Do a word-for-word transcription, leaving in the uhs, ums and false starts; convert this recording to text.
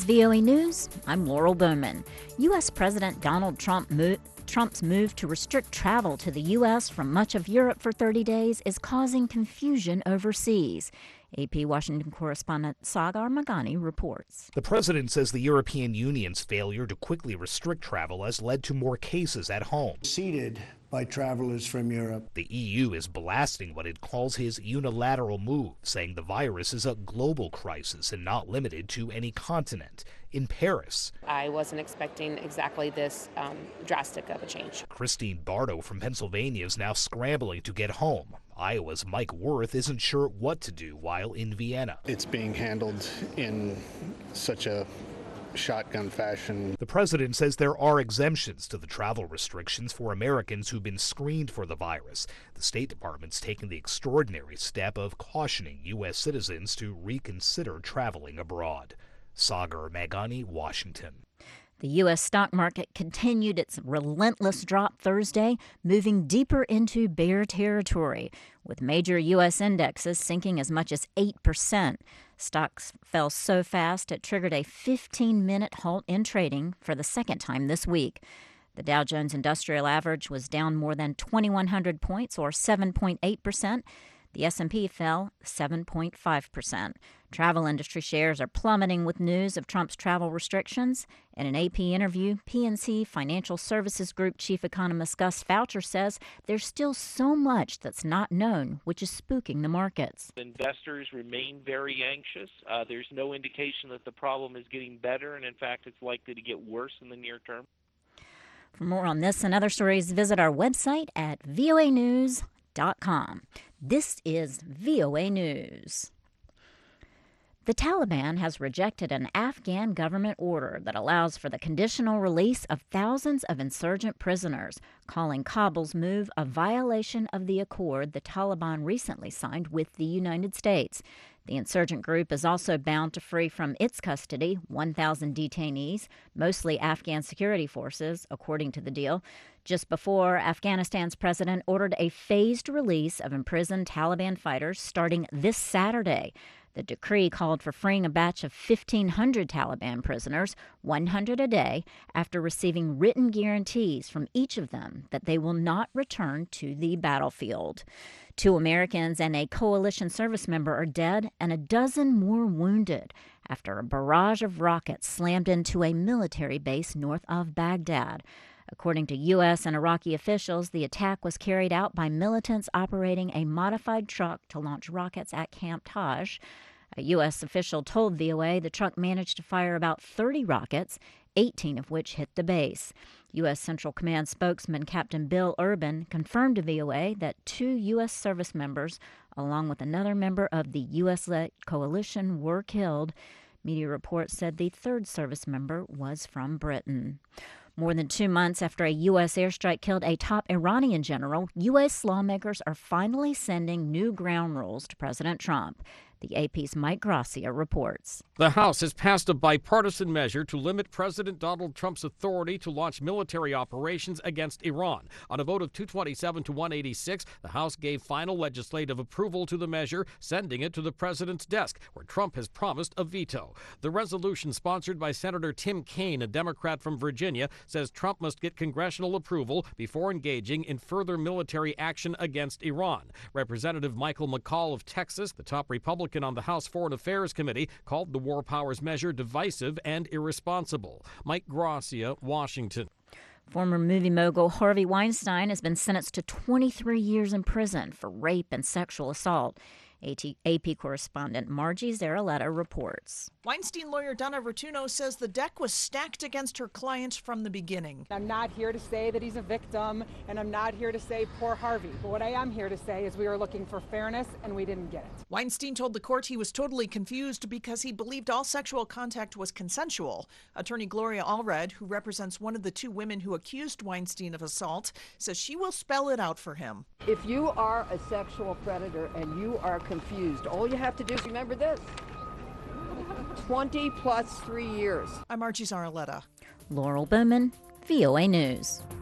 V O A News, I'm Laurel Bowman. U S. President Donald Trump mo- Trump's move to restrict travel to the U S from much of Europe for thirty days is causing confusion overseas. A P Washington correspondent Sagar Meghani reports. The president says the European Union's failure to quickly restrict travel has led to more cases at home. Seated by travelers from Europe. The E U is blasting what it calls his unilateral move, saying the virus is a global crisis and not limited to any continent. In Paris, I wasn't expecting exactly this um, drastic of a change. Christine Bardo from Pennsylvania is now scrambling to get home. Iowa's Mike Wirth isn't sure what to do while in Vienna. It's being handled in such a shotgun fashion. The president says there are exemptions to the travel restrictions for Americans who've been screened for the virus. The State Department's taken the extraordinary step of cautioning U S citizens to reconsider traveling abroad. Sagar Meghani, Washington. The U S stock market continued its relentless drop Thursday, moving deeper into bear territory, with major U S indexes sinking as much as eight percent. Stocks fell so fast it triggered a fifteen-minute halt in trading for the second time this week. The Dow Jones Industrial Average was down more than twenty-one hundred points, or seven point eight percent. The S and P fell seven point five percent. Travel industry shares are plummeting with news of Trump's travel restrictions. In an A P interview, P N C Financial Services Group Chief Economist Gus Foucher says there's still so much that's not known, which is spooking the markets. Investors remain very anxious. Uh, there's no indication that the problem is getting better, and in fact, it's likely to get worse in the near term. For more on this and other stories, visit our website at V O A news dot com. This is V O A News. The Taliban has rejected an Afghan government order that allows for the conditional release of thousands of insurgent prisoners, calling Kabul's move a violation of the accord the Taliban recently signed with the United States. The insurgent group is also bound to free from its custody one thousand detainees, mostly Afghan security forces, according to the deal, just before Afghanistan's president ordered a phased release of imprisoned Taliban fighters starting this Saturday. The decree called for freeing a batch of fifteen hundred Taliban prisoners, one hundred a day, after receiving written guarantees from each of them that they will not return to the battlefield. Two Americans and a coalition service member are dead and a dozen more wounded after a barrage of rockets slammed into a military base north of Baghdad. According to U S and Iraqi officials, the attack was carried out by militants operating a modified truck to launch rockets at Camp Taj. A U S official told V O A the truck managed to fire about thirty rockets, eighteen of which hit the base. U S Central Command spokesman Captain Bill Urban confirmed to V O A that two U S service members, along with another member of the U S-led coalition, were killed. Media reports said the third service member was from Britain. More than two months after a U S airstrike killed a top Iranian general, U S lawmakers are finally sending new ground rules to President Trump. The A P's Mike Gracia reports. The House has passed a bipartisan measure to limit President Donald Trump's authority to launch military operations against Iran. On a vote of two twenty-seven to one eighty-six, the House gave final legislative approval to the measure, sending it to the president's desk, where Trump has promised a veto. The resolution, sponsored by Senator Tim Kaine, a Democrat from Virginia, says Trump must get congressional approval before engaging in further military action against Iran. Representative Michael McCaul of Texas, the top Republican on the House Foreign Affairs Committee, called the War Powers measure divisive and irresponsible. Mike Gracia, Washington. Former movie mogul Harvey Weinstein has been sentenced to twenty-three years in prison for rape and sexual assault. A P correspondent Margie Zaraletta reports. Weinstein lawyer Donna Rotuno says the deck was stacked against her client from the beginning. I'm not here to say that he's a victim, and I'm not here to say poor Harvey. But what I am here to say is we were looking for fairness, and we didn't get it. Weinstein told the court he was totally confused because he believed all sexual contact was consensual. Attorney Gloria Allred, who represents one of the two women who accused Weinstein of assault, says she will spell it out for him. If you are a sexual predator and you are confused, all you have to do is remember this. twenty plus three years. I'm Margie Zaraletta. Laurel Bowman, V O A News.